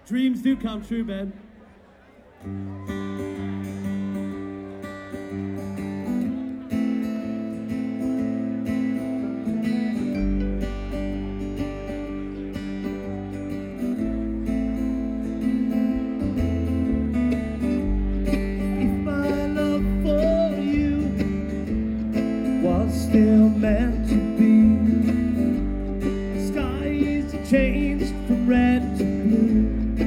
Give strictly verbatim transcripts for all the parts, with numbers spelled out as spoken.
Dreams do come true, Ben. Still meant to be. Skies have changed from red to blue.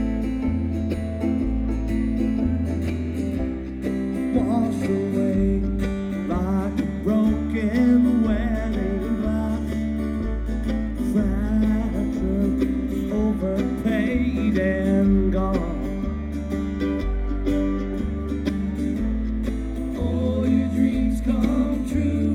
Wash away like a broken wedding glass. Fragile, overpaid and gone. All your dreams come true.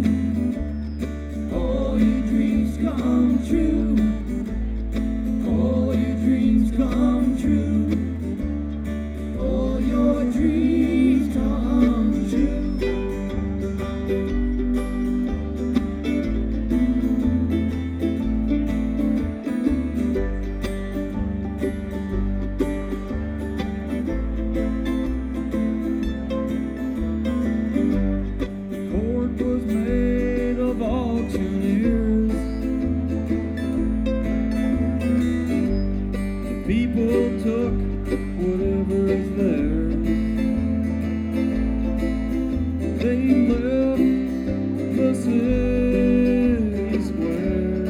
Come true. All your dreams come true. All your dreams come true. The cord was made of auctioneers. People took whatever is theirs. They left the city square.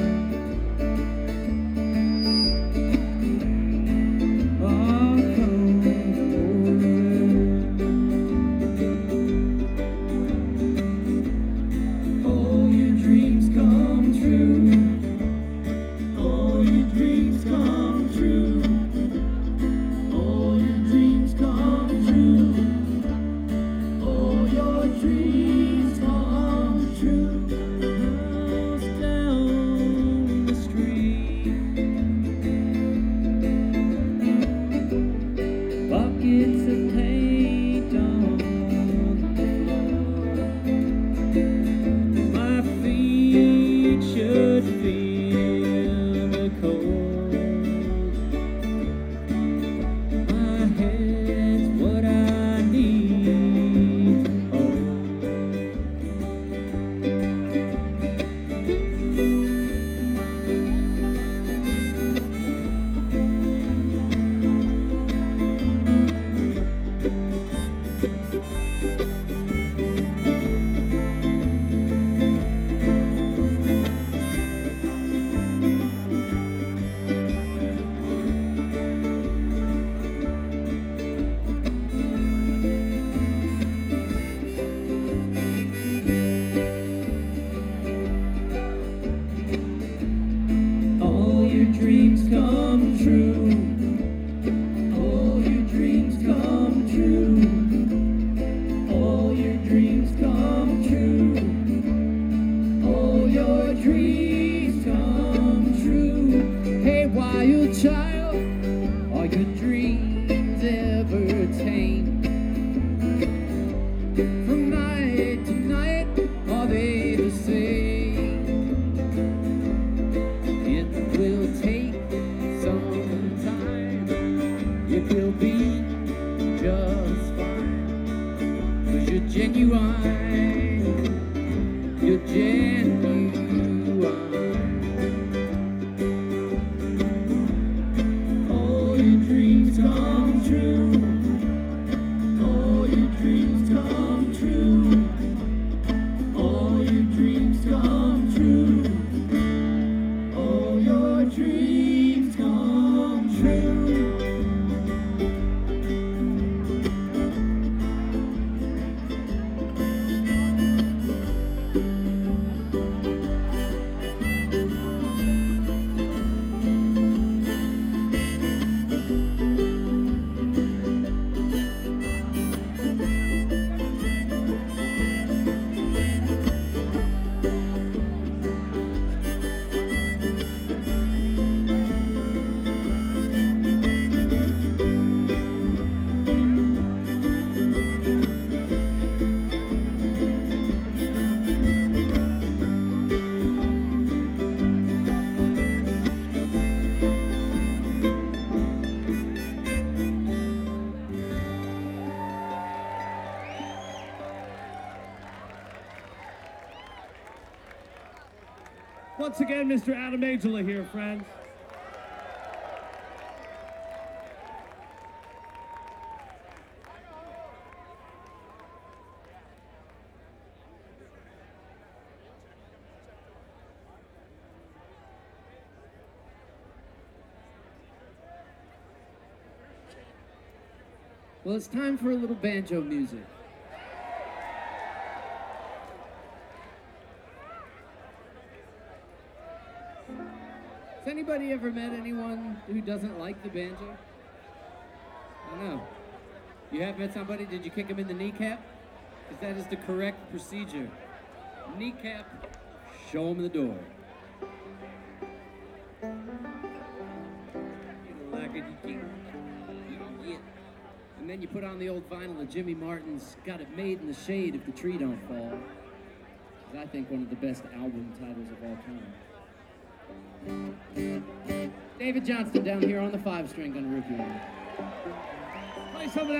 I come for it. All your dreams come true. All your dreams come true. Dreams come true. House down the street. Buckets of paint on the floor. My feet should feel the cold. My head's what I need. Dreams come true. All your dreams come true. All your dreams come true. All your dreams come true. Hey, wild child, are your dreams ever tame? From night to night, are they the same? Will take some time. It will be just fine. Cause you're genuine. You're genuine. All your dreams come true. All your dreams come true. All your dreams come true. Dreams come true. Once again, Mister Adam Angela here, friends. Well, it's time for a little banjo music. Has anybody ever met anyone who doesn't like the banjo? I don't know. You have met somebody? Did you kick him in the kneecap? Because that is the correct procedure. Kneecap, show him the door. You know, like it, you can't- yeah. And then you put on the old vinyl of Jimmy Martin's Got It Made in the Shade If the Tree Don't Fall. It's, I think, one of the best album titles of all time. David Johnston down here on the five string on Rookie. Play some of that.